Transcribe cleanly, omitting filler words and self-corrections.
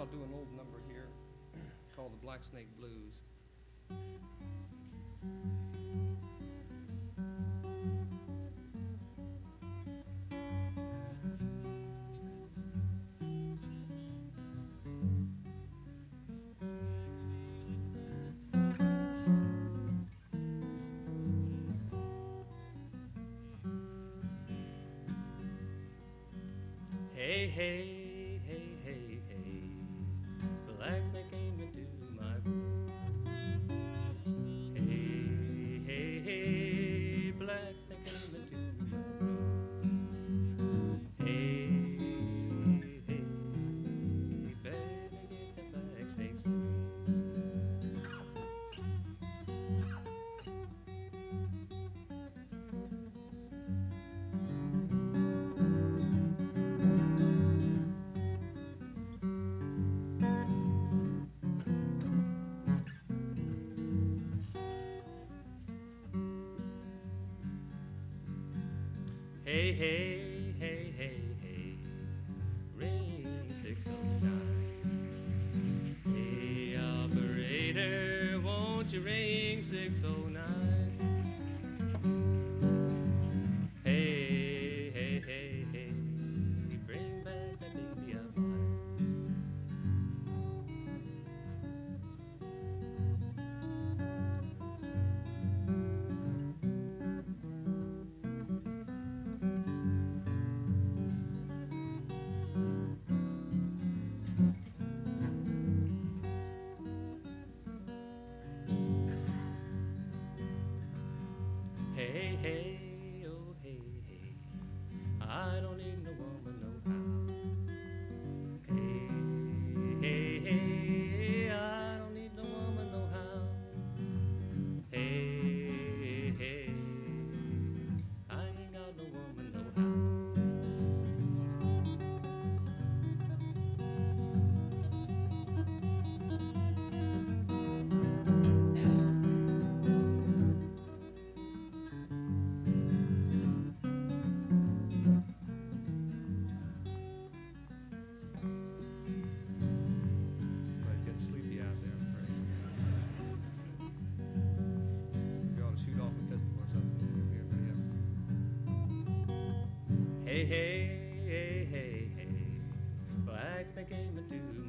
I'll do an old number here called the Black Snake Blues. Hey, hey, hey, hey, hey, black snake came into my room. Hey, hey, hey, black snake came into my room. Hey, hey, better get that black snake soon. Hey, hey, hey, hey, hey, ring 609. Hey, operator, won't you ring 609? Hey, hey, hey, hey, bring back that baby of mine. Hey, hey, oh, hey, hey, I don't need no woman, no how. Hey, hey, hey, I don't need no woman, no how. Hey, hey, I ain't got no woman, no how. Somebody's getting sleepy out there, I'm afraid. You ought to shoot off a pistol or something. You'll be everybody up. Hey, hey, hey, hey, hey, black snake came into